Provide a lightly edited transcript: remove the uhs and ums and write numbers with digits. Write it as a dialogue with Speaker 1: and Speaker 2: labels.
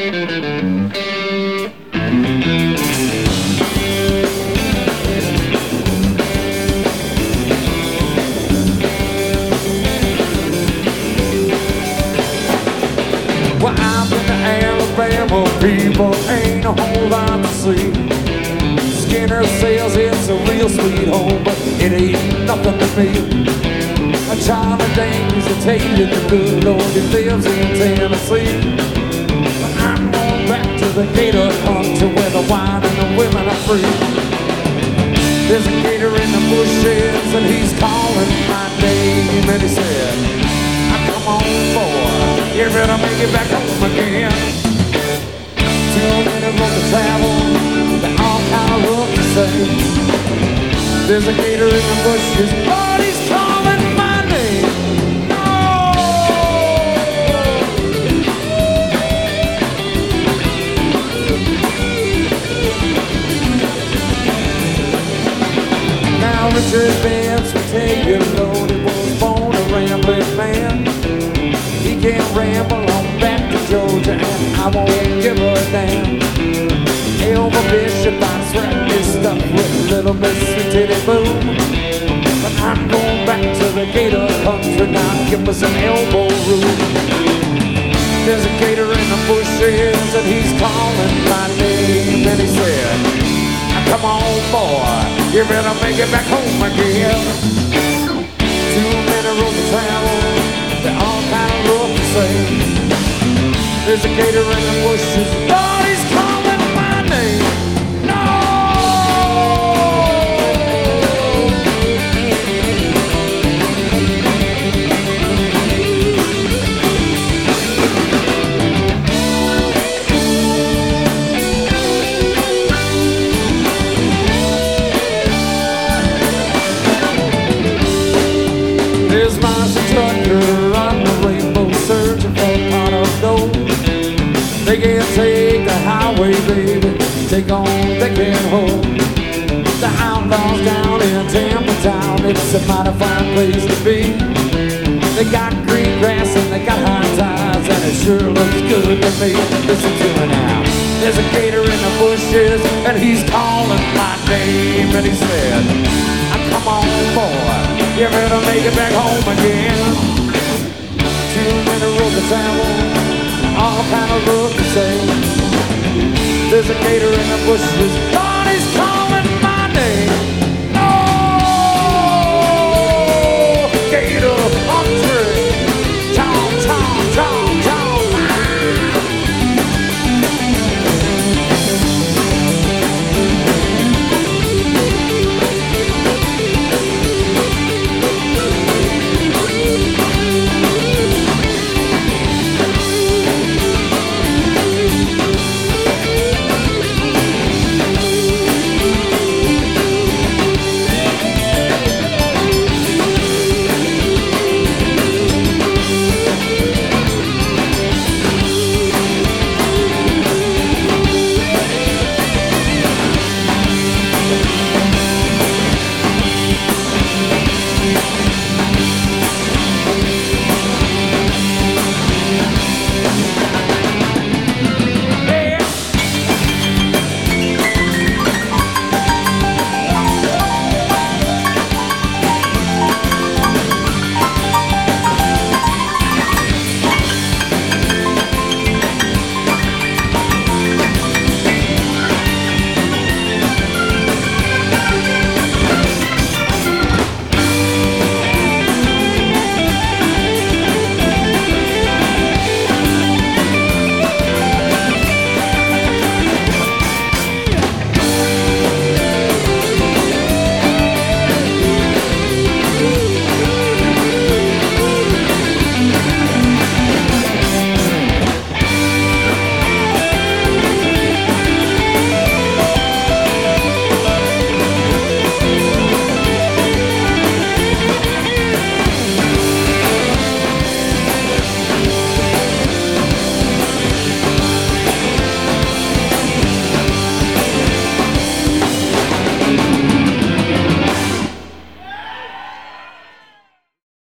Speaker 1: Well, I'm in Alabama, people ain't a whole lot to see. Skinner says it's a real sweet home, but it ain't nothing to me. A child of days that tasted the good Lord, he lives in Tennessee. But I'm going back to the gator country where the wine and the women are free. There's a gator in the bushes and he's calling my name, and he said, come on, boy, you better make it back home again. Too many road to travel, they're all kind of rough to say. There's a gator in the bushes, Lord, he's calling my name. No! Now Richard Vance will take you load, he was born a rambling man. He can ramble on back to Georgia and I won't give a damn. Elva Bishop, I'm sweating this stuff with little Miss Sweet Titty Boom. But I'm going back to the gator country now, give me some elbow room. There's a gator in the bushes and he's calling my name, and he said, come on, boy, you better make it back home again. Too many roads to travel, they're all kind of rough to say. There's a gator in the bushes, Lord, he's calling my name. No! There's Marcy Tucker on the rainbow searching for a pot of gold. They can't take the highway, baby, take on they can't hold. The outlaws down in Tampa Town, it's a mighty fine place to be. They got green grass and they got high tides, and it sure looks good to me. Listen to it now. There's a gator in the bushes and he's calling my name, and he said, come on, boy, you better make it back home again. Too many roads to travel, all kind of rough to say. There's a gator in the bushes, Lord, he's calling.